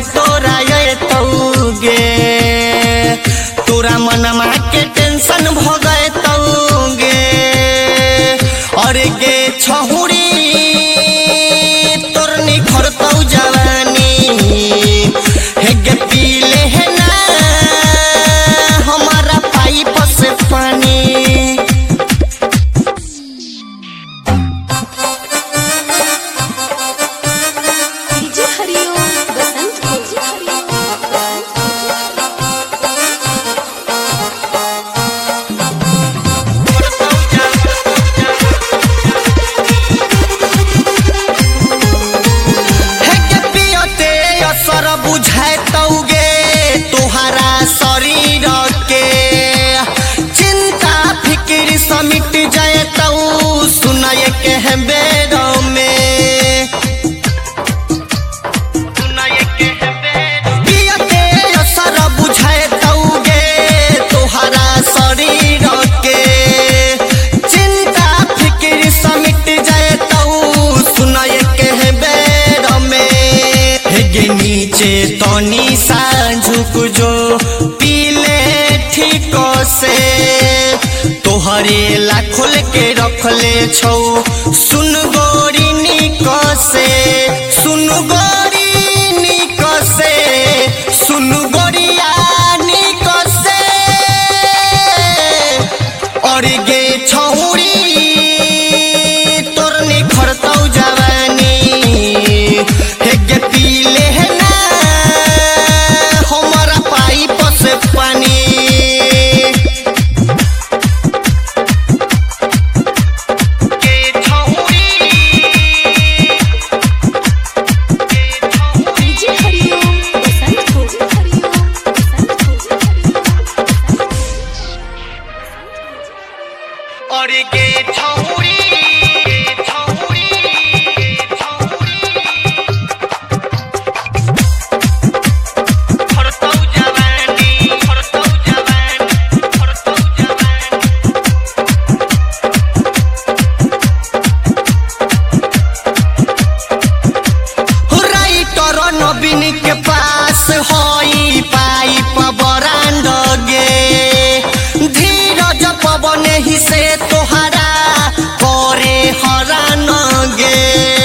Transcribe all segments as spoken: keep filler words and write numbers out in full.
तोरा ये तौगे तोरा मनमा के टेंशन भ गए तौगे और गे छहुरी तोर निखर तौ जवानी हे गे पीले है ना हमारा पाइप से पानी बुझाए तौगे तुहारा शरीर के चिंता फिक्र समिट जाए तऊ सुनाए के है बेरो में सुनाए के है बेरो पियते असर बुझाए तौगे तुहारा शरीर के चिंता फिक्र समिट जाए तऊ सुनाए के है बेरो में हे नीचे तनी सा झुक जो पीले ठीक से तोहरे ला खोल के रखले छौ सुन गोरी निक से सुन गोरी निक से सुन गोरिया निक से और गे छौरी तोर निखर तौ जवानी हे गे पीले है ना हमारा पाइप से पानी और गे छौरी नबीन के पास होई पाइप बरांड गे धीरज पवन ही से तोहरा करे हरान गे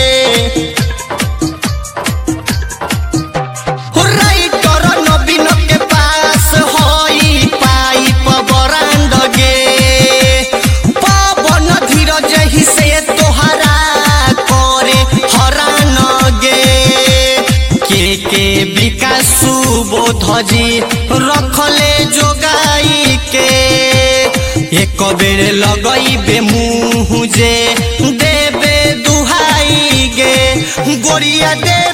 राइटर नबीन के पास होई पाइप बरांड गे पवन धीरज ही से तोहरा करे हरान गे के विकास सुबोध जी रखले जोगाई के एक बेर लगइबे मुँह जे देबे दुहाई गे गोरिया दे